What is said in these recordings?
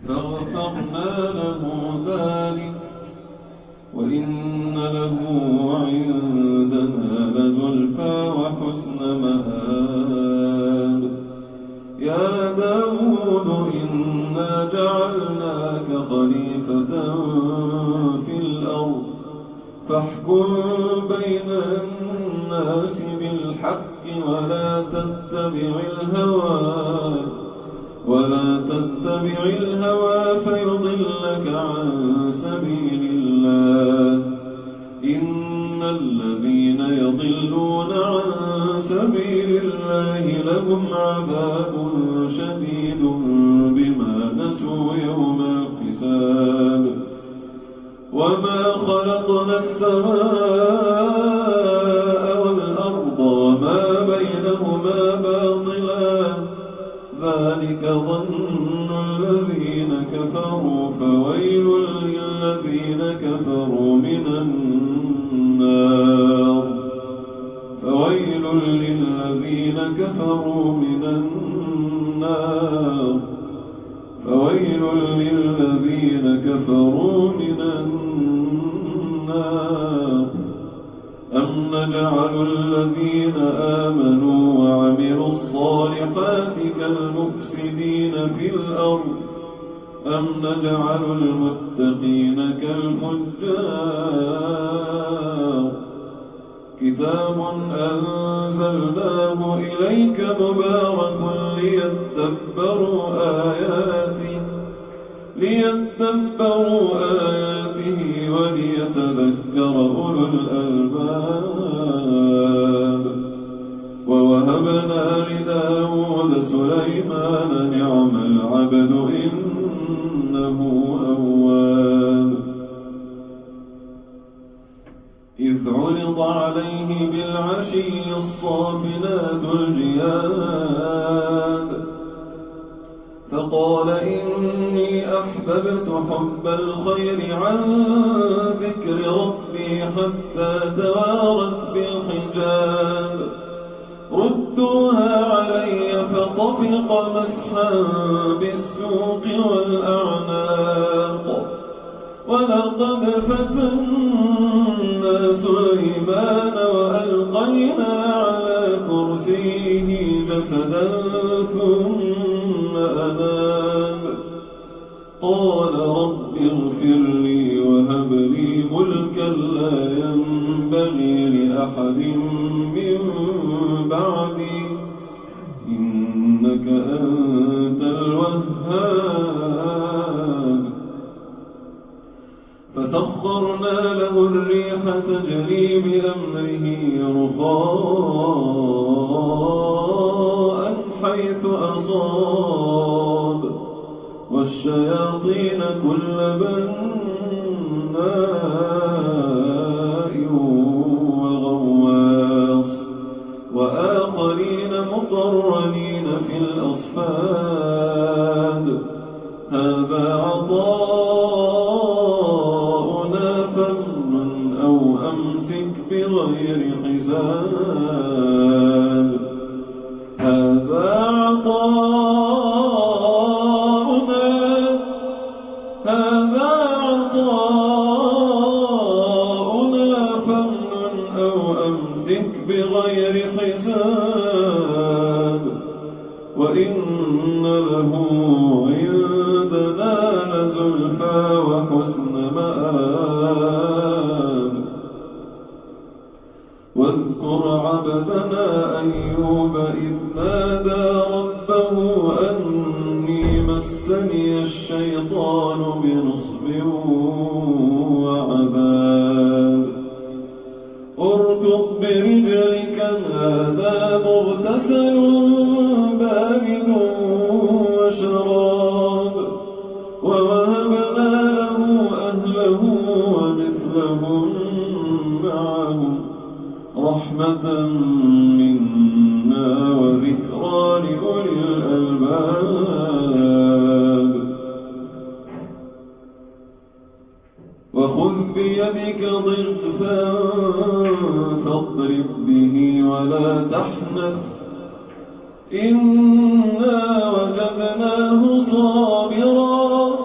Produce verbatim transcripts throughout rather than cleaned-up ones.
فغفرنا له ذلك وإن له عندنا لزلفى وحسن مآب. يا داود إنا جعلناك خليفة في الأرض فاحكم بين الناس بالحق ولا تتبع الهوى ولا تتبع الهوى فيضلك عن سبيل الله. إن الذين يضلون عن سبيل الله لهم عذاب شديد بما نسوا يوم الحساب. وما خلقنا السماء والأرض وما بينهما باطلا ذلك ظن الذين كفروا فويل للذين كفروا من النار فويل للذين كفروا من النار فويل للذين كفروا من النار. أم نجعل الذين آمنوا وعملوا الصالحات كالمفسدين في الأرض أم نجعل المتقين كالفجار. كتاب أنزلناه إليك مبارك ليدبروا آياته ليدبروا آياته وليتذكر أولو الألباب. ووهبنا لداود سليمان نعم العبد إنه أواب. إذ عرض عليه بالعشي الصافنات الجياد فقال إني أحببت حب الخير عن ذكر ربي حتى توارت بالحجاب. ردوها علي فطفق مسحا بالسوق والأعناق. ولقد فتنا سليمان وألقينا على كرسيه جسدا ثم أناب. قال رب اغفر لي وهب لي ملكا لا ينبغي لأحد من بعدي إنك أنت الوهاب. فسخرنا له الريح تجري بأمره رخاء حيث أصاب والشياطين كل بناء وغواص وآخرين مقرنين في الأصفاد. هذا عطاؤنا فمن أو أمسك بغير حساب. هذا عطاؤنا هذا عطاؤنا فمن أو أمسك بغير حساب. وإن له عندنا لزلفى وحسن مآب. واذكر عبدنا أيوب إذ نادى ربه أني مسني الشيطان بنصب وعذاب. اركض برجلك هذا مغتسل بارد وشراب. ووهبنا له أهله ومثلهم معهم رحمة منا وذكرى لأولي الألباب. وخذ بيدك ضغثا فاضرب به ولا تحنث إنا وجدناه صابرا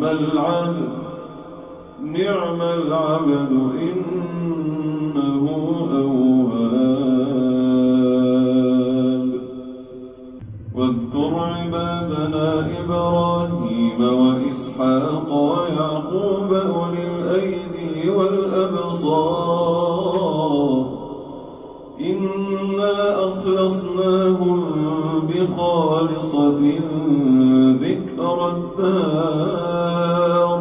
العبد نعم العبد إنه أواب. واذكر عبادنا إبراهيم وإسحاق ويعقوب أولي الأيدي والأبصار إنا أخلصناهم بخالصة ذكر الدار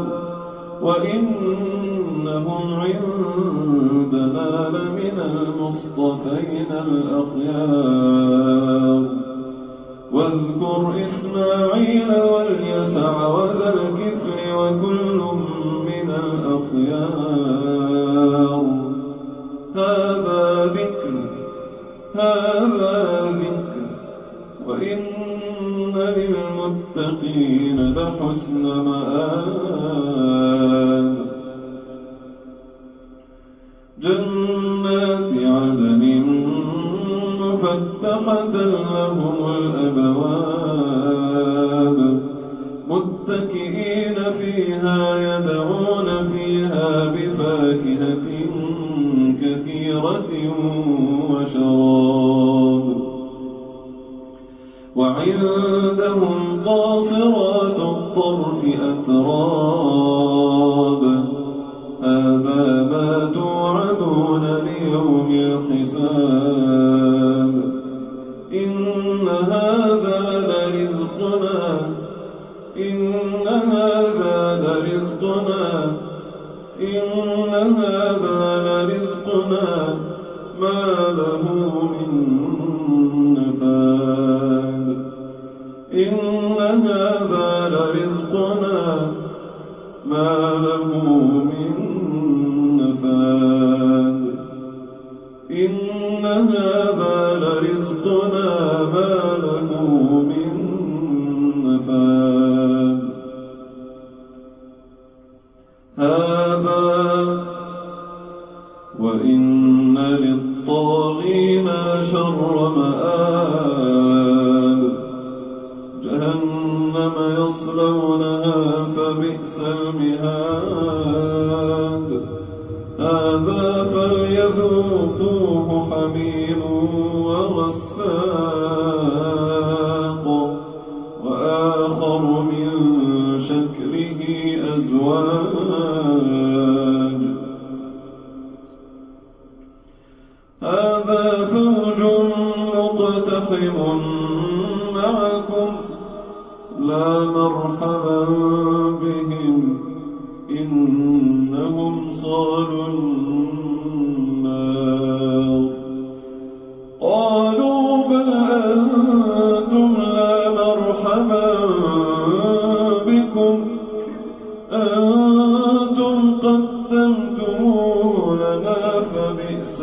وإنهم عندنا لمن المصطفين الأخيار. واذكر إسماعيل واليسع وذا الكفل وكل من الأخيار. هذا ذكر هذا ذكر وإن للمتقين لحسن مآب. جنات عدن مفتحة لهم الأبواب متكئين فيها يدعون فيها بفاكهة كثيرة وشراب. وعندهم قاصرات الطرف أتراب. هذا ما توعدون ليوم الحساب. إن هذا لرزقنا إن هذا لرزقنا إن هذا لرزقنا ما له من نفاد. إن هذا لرزقنا ما له من نفاد. إن هذا لرزقنا ما له من نفاد. هذا وإن للطاغين شر مآب. جهنم يصلونها فبئس المهاد. هذا فليذوقوه حميم وغساق وآخر من شكله أزواج. هذا فوج مقتحم معكم لا مرحبا بهم إنهم صالوا النار. قالوا بل أنتم لا مرحبا بكم أنتم قدمتموه لنا فبئس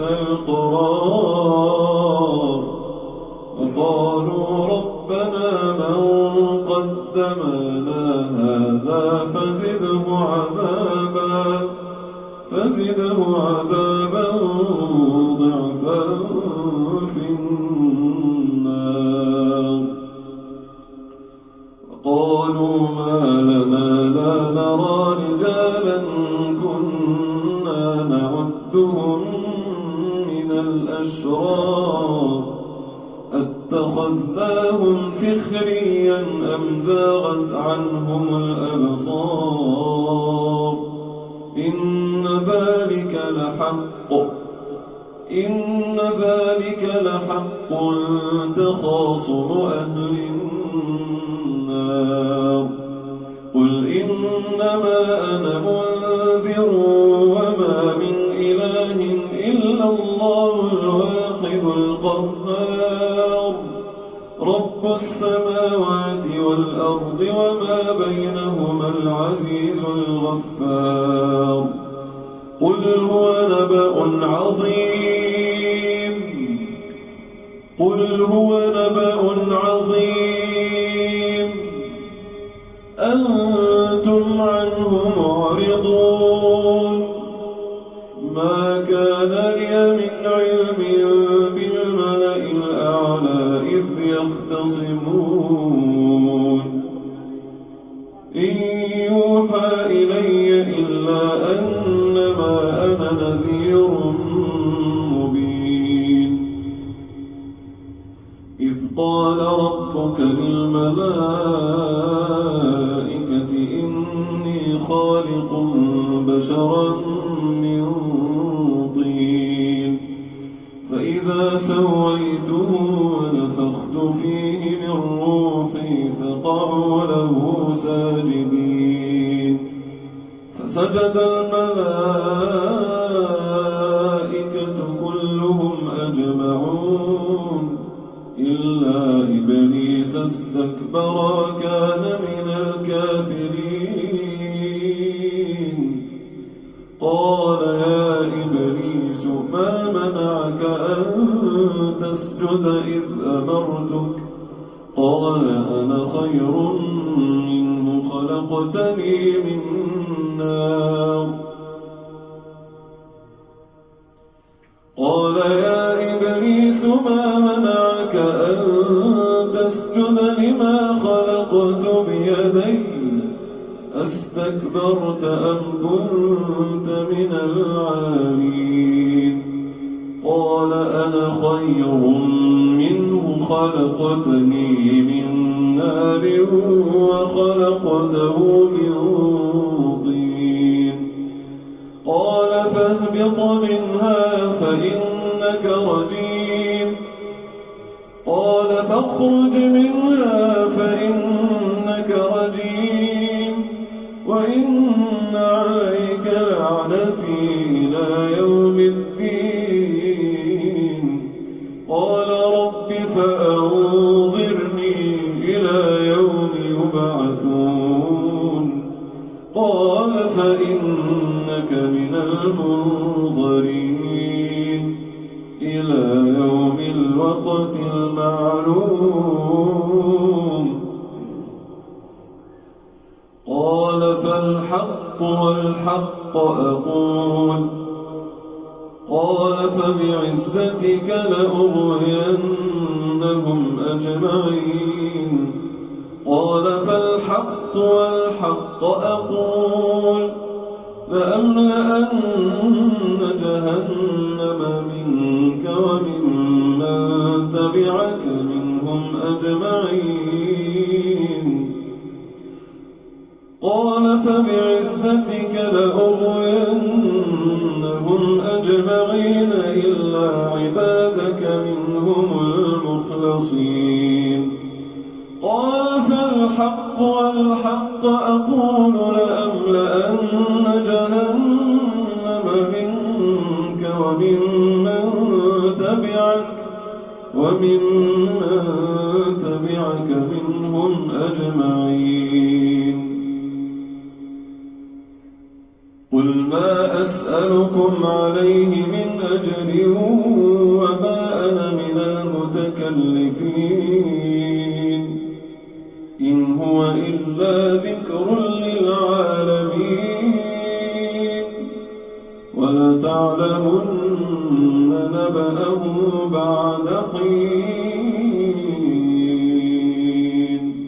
القرار. وقالوا ربنا من قدم لنا هذا فزده عذابا فزده عذابا ضعفا في النار. وقالوا ما لنا لا نرى رجالا كنا نعدهم من الأشرار اتخذناهم سخريا أم زاغت عنهم الأبصار. إن ذلك لحق إن ذلك لحق تخاصم أهل النار. قل إنما أنا منذر وما من إله إلا الله الواحد القهار. رب السماوات والأرض وما بينهما العزيز الغفار. قل هو نبأ عظيم قل هو نبأ عظيم أنتم عنه معرضون. ما كان لي من علم بالملأ الأعلى إذ يختصمون. إن يوحى أنما أنا نذير مبين إذ قال ربك للملائكة إني خالق بشرا من طين فإذا سويته ونفخت فيه من روحي فقعوا له ساجدين فسجد الملائكة كلهم أجمعون إلا إبليس استكبر وكان من الكافرين قال يا إبليس ما منعك أن تسجد إذ أمرتك قال أنا خير منه خلقتني من نار قال يا إبليس ما منعك أن تسجد لما خلقت بيدي أستكبرت أم كنت من العالين قال أنا خير منه خلقتني من نار وخلقته من طين قال فاهبط منها فإنك رجيم قال فاخرج منها فإنك رجيم وإن عليك لعنتي إلى يوم الدين قال رب فأنظرني إلى يوم يبعثون قال فإنك من المنظرين إلى يوم الوقت المعلوم قال فالحق والحق أقول قال فبعزتك لأغوينهم أجمعين قال فالحق والحق أقول لأملأن جهنم منك وممن تبعك منهم أجمعين قال فبعزتك لأغوينهم أجمعين إلا عبادك منهم المخلصين قال فالحق والحق أقول لأملأن جهنم منك وممن تبعك وممن تبعك منهم أجمعين قل ما أسألكم عليه من أجر وما أنا من المتكلفين إن هو إلا